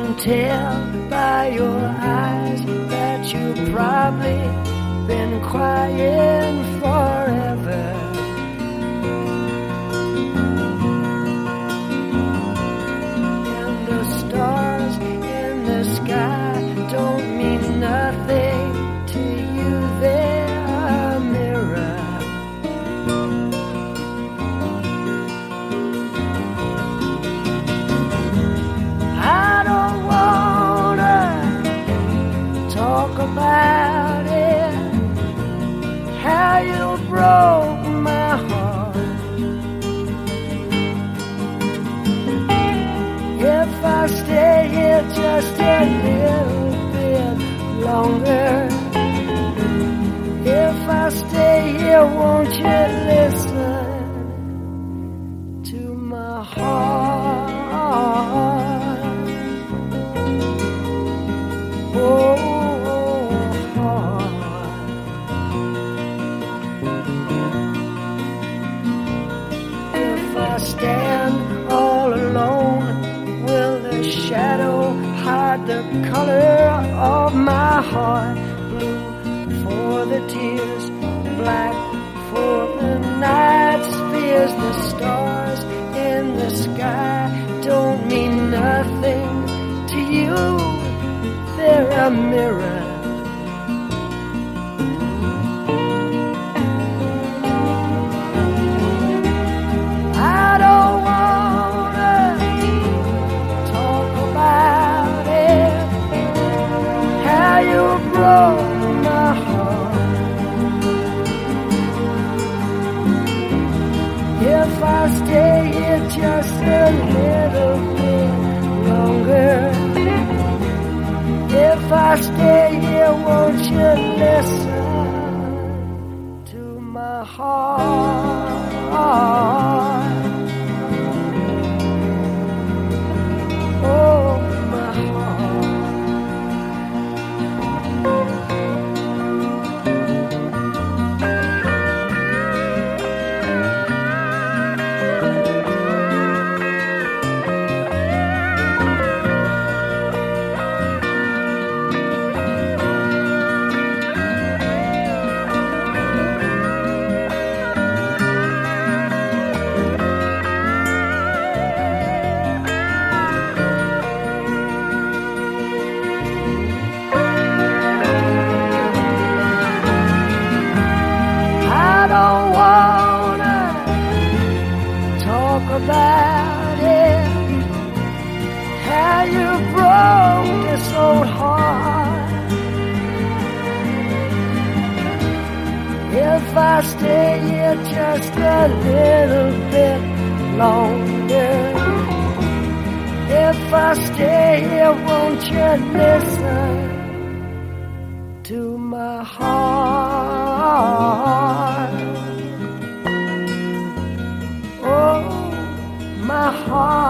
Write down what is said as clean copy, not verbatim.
tell by your eyes that you've probably been crying forever. And the stars in the sky don't mean nothing to you, they're a mirror. I don't wanna talk about it, how you broke my heart. If I stay here just a little bit longer, if I stay here, won't you listen to my heart? If I stand all alone, will the shadow hide the color of my heart? Blue for the tears, black for the night's fears. The stars in the sky don't mean nothing to you, they're a mirror. I don't wanna talk about it, how you broke my heart. If I stay here just a little bit longer, if I stay here, won't you listen to my heart? Oh, my heart. I don't wanna talk about it, how you broke this old heart. If I stay here just a little bit longer, if I stay here, won't you listen to my heart? Oh, my heart.